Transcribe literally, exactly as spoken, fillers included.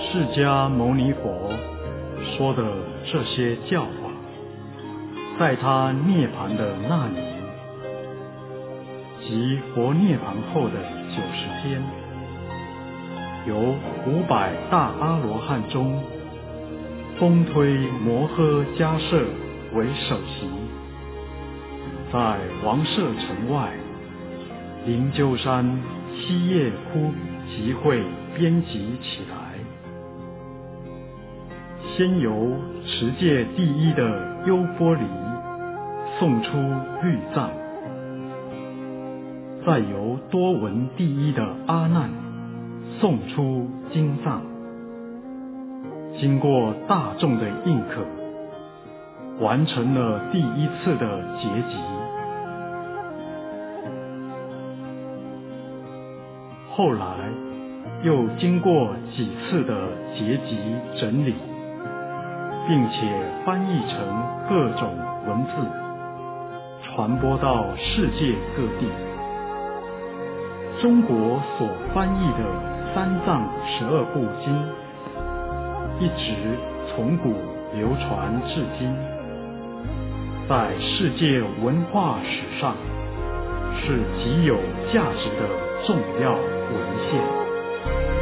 释迦牟尼佛说的这些教法，在他涅槃的那年，即佛涅槃后的九十天，由五百大阿罗汉中风推摩诃迦摄为首席，在王舍城外灵鹫山七叶窟集会编辑起来。先由持戒第一的优波离诵出律藏，再由多闻第一的阿难诵出经藏，经过大众的印可，完成了第一次的结集。后来又经过几次的结集整理，并且翻译成各种文字，传播到世界各地。中国所翻译的三藏十二部经，一直从古流传至今，在世界文化史上是极有价值的重要文献。